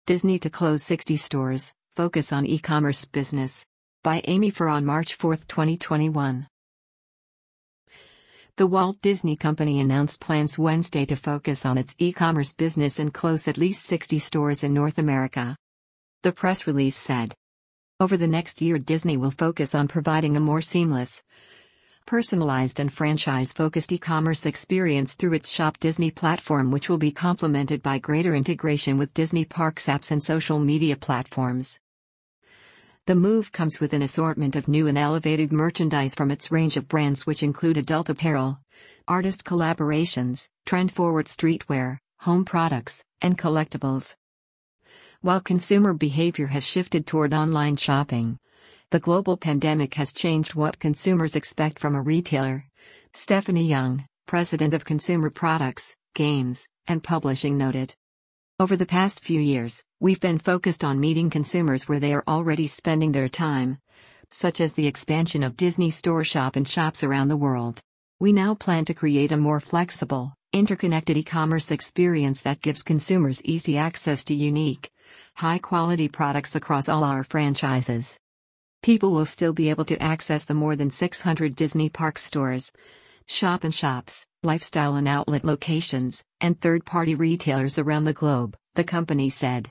Disney to close 60 stores, focus on e-commerce business. By Amy Farr on March 4, 2021. The Walt Disney Company announced plans Wednesday to focus on its e-commerce business and close at least 60 stores in North America. The press release said, over the next year Disney will focus on providing a more seamless, personalized and franchise-focused e-commerce experience through its Shop Disney platform, which will be complemented by greater integration with Disney Parks apps and social media platforms. The move comes with an assortment of new and elevated merchandise from its range of brands, which include adult apparel, artist collaborations, trend-forward streetwear, home products, and collectibles. While consumer behavior has shifted toward online shopping, the global pandemic has changed what consumers expect from a retailer. Stephanie Young, president of Consumer Products, Games, and Publishing, noted. Over the past few years, we've been focused on meeting consumers where they are already spending their time, such as the expansion of Disney Store shop-in-shops around the world. We now plan to create a more flexible, interconnected e-commerce experience that gives consumers easy access to unique, high-quality products across all our franchises. People will still be able to access the more than 600 Disney Parks stores, shop-in-shops, lifestyle and outlet locations, and third-party retailers around the globe, the company said.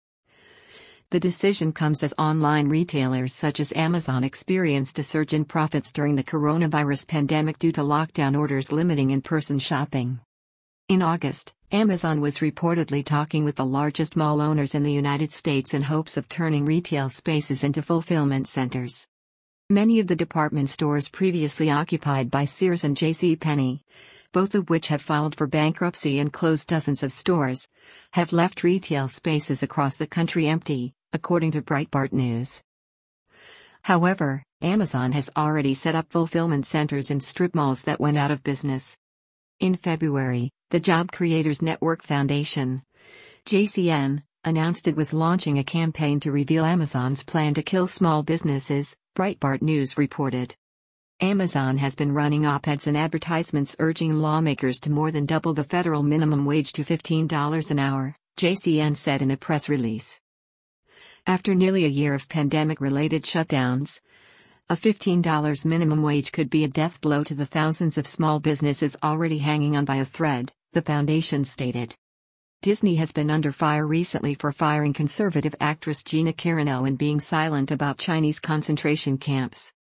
The decision comes as online retailers such as Amazon experienced a surge in profits during the coronavirus pandemic due to lockdown orders limiting in-person shopping. In August, Amazon was reportedly talking with the largest mall owners in the United States in hopes of turning retail spaces into fulfillment centers. Many of the department stores previously occupied by Sears and JCPenney, both of which have filed for bankruptcy and closed dozens of stores, have left retail spaces across the country empty, according to Breitbart News. However, Amazon has already set up fulfillment centers in strip malls that went out of business. In February, the Job Creators Network Foundation, JCN, announced it was launching a campaign to reveal Amazon's plan to kill small businesses, Breitbart News reported. Amazon has been running op-eds and advertisements urging lawmakers to more than double the federal minimum wage to $15 an hour, JCN said in a press release. After nearly a year of pandemic-related shutdowns, a $15 minimum wage could be a death blow to the thousands of small businesses already hanging on by a thread, the foundation stated. Disney has been under fire recently for firing conservative actress Gina Carano and being silent about Chinese concentration camps.